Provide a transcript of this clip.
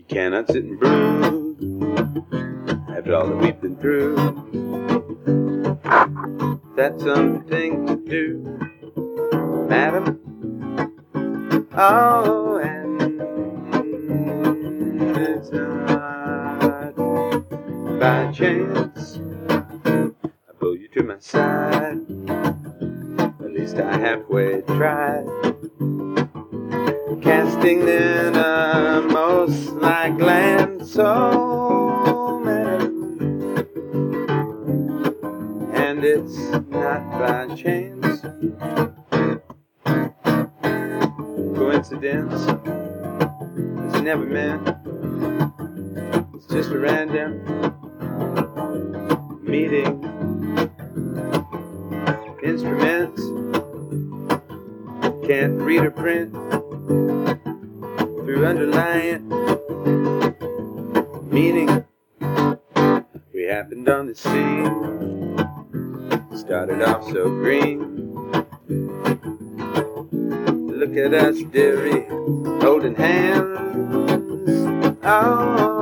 cannot sit and brood after all that we've been through. That's something to do, madam. Oh, and it's not by chance I pull you to my side. At least I halfway tried, casting in a most like land so madam. And it's not by chance, coincidence, it's never meant. It's just a random meeting. Instruments can't read or print through underlying meaning. We happened on the scene, started off so green. Look at us, dearie, holding hands. Oh,